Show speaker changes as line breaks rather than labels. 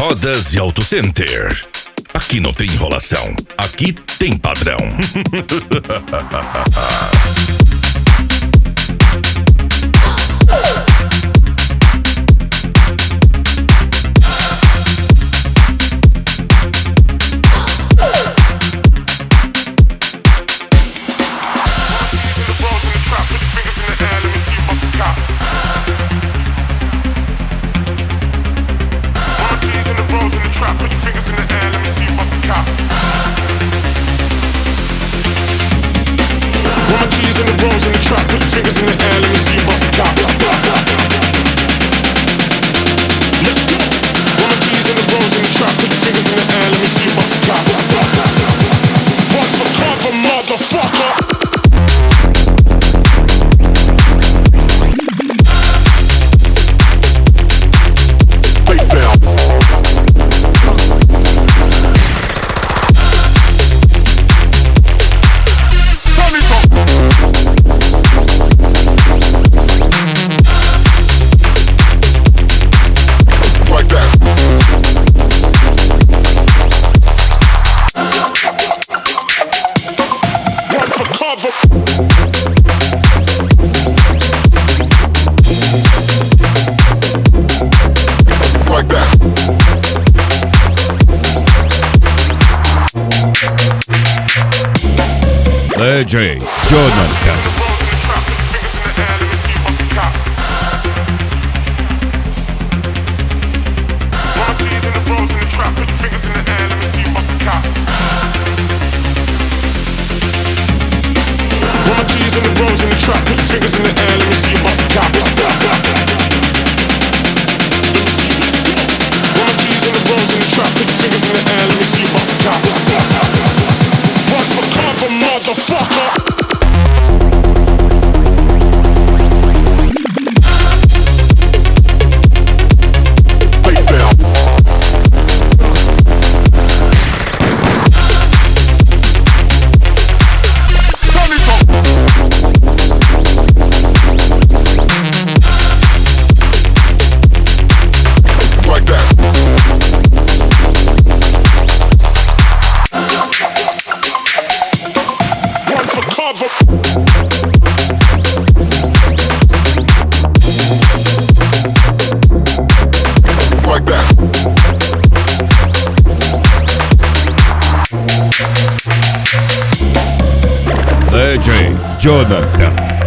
Rodas e Auto Center. Aqui não tem enrolação, aqui tem padrão.
In the rolls in the trap, put your fingers in the air, let me see you bust a cop. Let's go. One of these in the rolls in the trap, put your fingers in the air, let me see you bust a cop. One for cover, motherfucker. Face down.
DJ Jonathan.
In the rolls in the trap, put your fingers in the air, let me see you bust a cop. Let me see you, let's go. One of these in the rolls in the trap, put your fingers in the air, let me see you bust a cop. Run for cover, motherfucker.
DJ Jonathan.